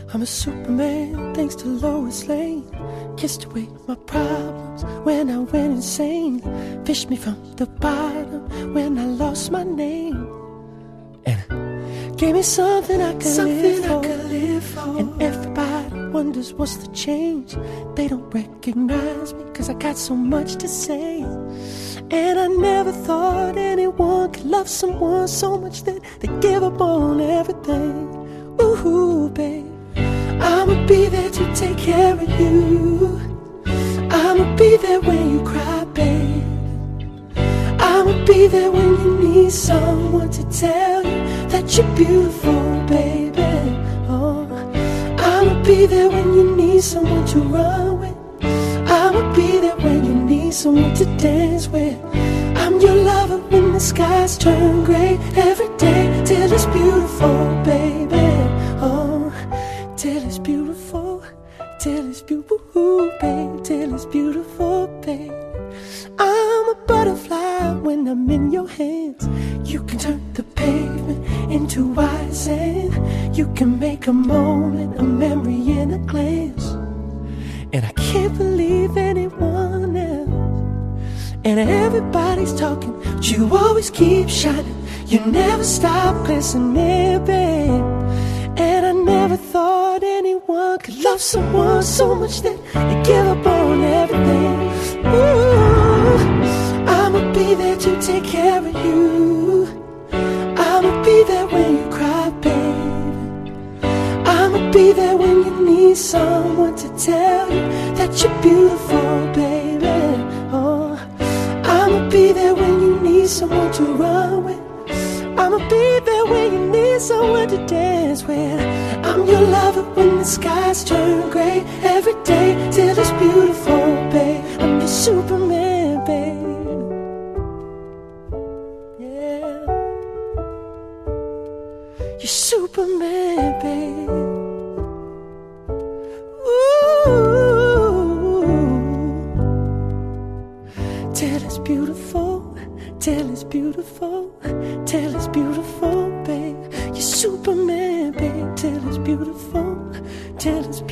I'm a Superman thanks to Lois Lane. Kissed away my problems when I went insane. Fished me from the bottom when I lost my name. And gave me something I could live for. And everybody wonders what's the change. They don't recognize me cause I got so much to say. And I never thought anyone could love someone so much that they give up on everything. Ooh, babe, I'ma be there to take care of you. I'ma be there when you cry, babe. I'ma be there when you need someone to tell you that you're beautiful, baby. Oh, I'ma be there when you need someone to run with. I'ma be there when you need someone to dance with. I'm your lover when the skies turn gray every day till it's beautiful, baby. Oh, till it's beautiful, till it's beautiful, babe, till it's beautiful, babe. I'm a butterfly when I'm in your hands. You can turn the pavement into white sand. You can make a moment a memory in a glance. And I can't believe anyone else. And everybody's talking, but you always keep shining. You never stop glistening, babe. And I never thought anyone could love someone so much that they give up on everything. Ooh, I'ma be there to take care of you. I'ma be there when you cry, babe. I'ma be there when you need someone to tell you that you're beautiful, baby. Oh, I'ma be there when you need someone to run with. I'ma be there when you need someone to dance with. I'm your lover when the skies turn gray every day till it's beautiful, babe. I'm your Superman, babe. Yeah, you're Superman, babe. Till it's beautiful, till it's beautiful, till it's beautiful, babe. You're Superman, babe. Till it's beautiful, till it's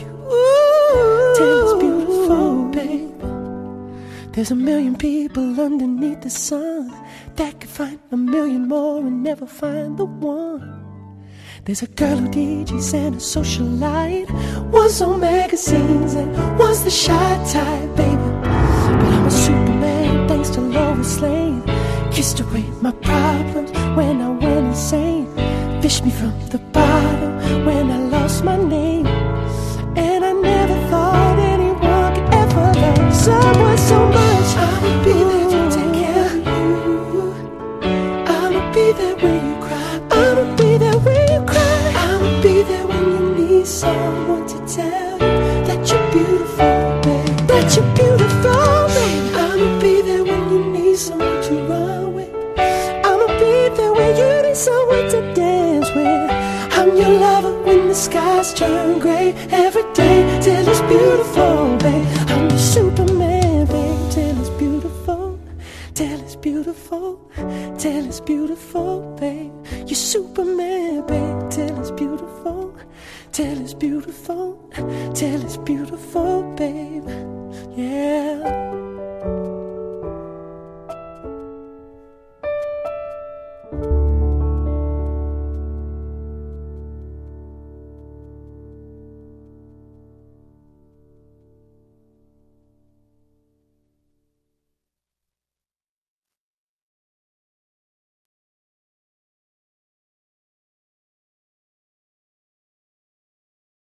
beautiful, babe. There's a million people underneath the sun that could find a million more and never find the one. There's a girl who DJs and a socialite. One's on magazines and one's the shy type, baby. But I'm a Superman thanks to Lois Lane. Kissed away my problems when I went insane. Fished me from the bottom when I lost my name. And I never thought anyone could ever love someone so much. I'ma be there to take care of you. I'ma be there when you cry, I'ma be there when you cry. I'ma be there when you need someone to tell you that you're beautiful, babe. That you're beautiful, babe. I'ma be there when you need someone to run with. I'ma be there when you need someone to dance with. I'm your lover when the skies turn gray every day till it's beautiful, babe. I'm your Superman, babe. Till it's beautiful, till it's beautiful, till it's beautiful, babe. You're Superman, babe. Till it's beautiful, till it's beautiful, till it's beautiful,